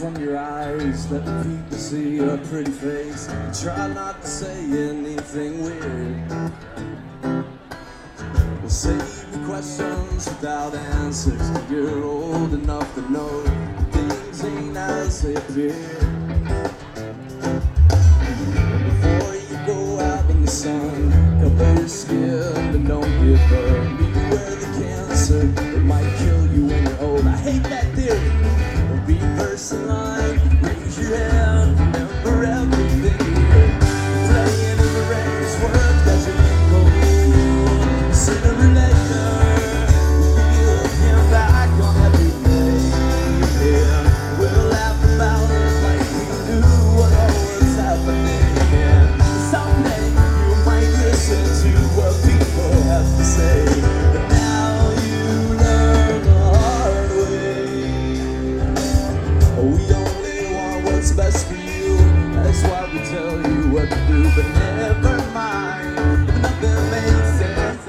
from your eyes. Let the people see your pretty face. And try not to say anything weird. We'll save your questions without answers. You're old enough to know things ain't as they appear. Before you go out in the sun, cover your skin and don't get burned. Beware the cancer, it might kill you when you're old. I hate that theory. Be first in line, raise your hand, remember everything you hear. Playing in the rain's work as you go. Sooner or later, we'll be looking back on every day. Yeah. We'll laugh about it like we knew what all was happening. Yeah. Someday you might listen to what people have to say. But now you learn the hard way. We only want what's best for you. That's why we tell you what to do. But never mind if nothing makes sense.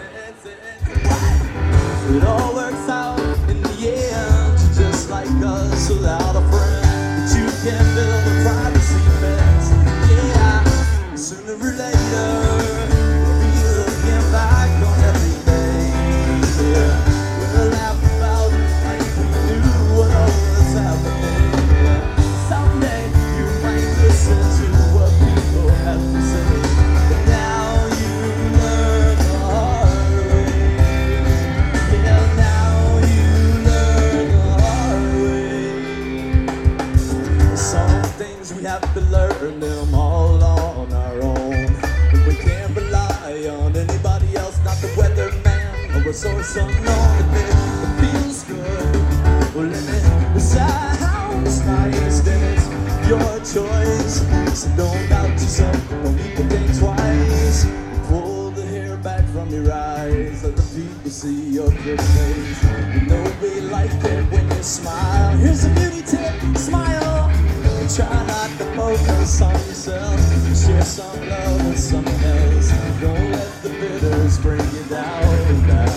It all works out in the end. You're just like us without a friend. But you can build a privacy fence. Yeah, sooner or later we'll be looking back on every day. Yeah, we'll laugh about it like we knew what all was happening. Someday you might listen to what people have to say. But now you learn the hard way. Yeah, now you learn the hard way. Some things we have to learn them all on our own. But we can't rely on anybody else, not the weatherman or a source unknown. If it feels good, well, let it sounds nice, then it's your choice. So don't doubt yourself, don't even think twice. Pull the hair back from your eyes, let the people see your good face. You know we like it when you smile. Here's a beauty tip, smile. And try not to focus on yourself. Share some love with someone else. Don't let the bitters bring you down.